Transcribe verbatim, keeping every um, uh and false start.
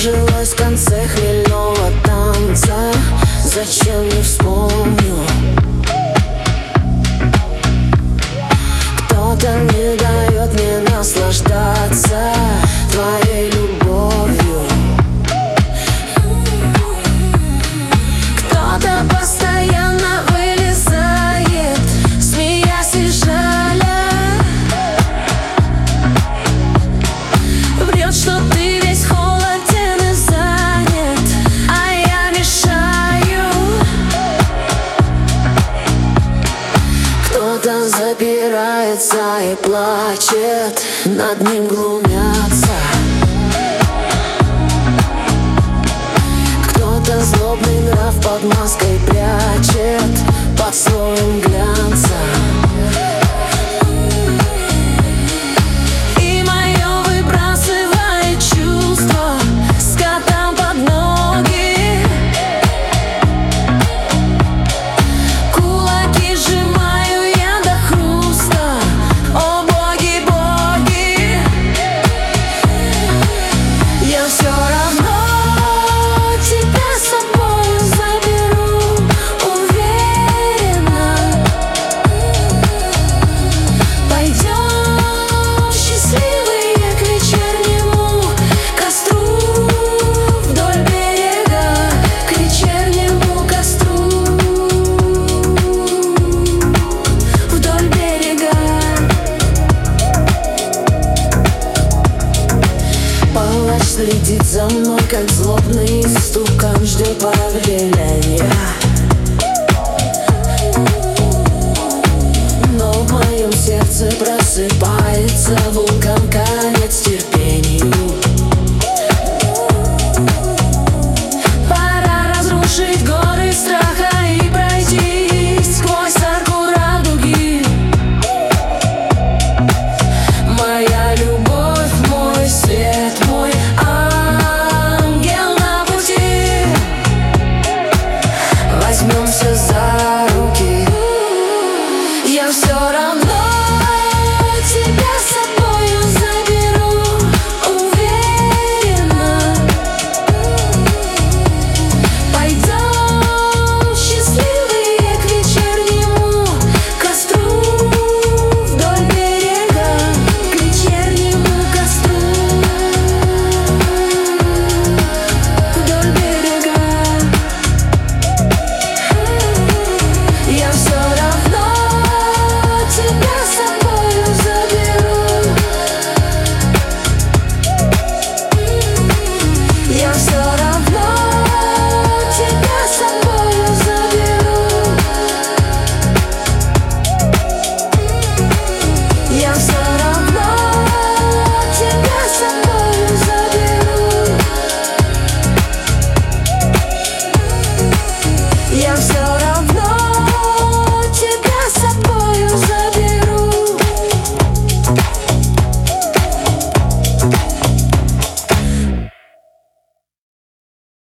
нажилась в конце хмельного танца. Зачем не вспомню? Кто-то не дает мне наслаждаться твоей любовью. Кто-то постоянно вылезает, смеясь и жаля, врет, что ты весь холоден и занят, а я мешаю. Кто-то запирается и плачет, над ним глумятся. Кто-то злобный нрав под маской прячет, под слоем глянца. И мое выбрасывает чувство скотам под ноги. Кулаки сжимаю я до хруста. О боги, боги, я все равно тебя с собой заберу, уверена. Пойдем счастливые к вечернему костру вдоль берега, к вечернему костру вдоль берега. Палач следит за мной, как злобный истукан ждет повеления. Но в моем сердце просыпается вулкан, конец терпения.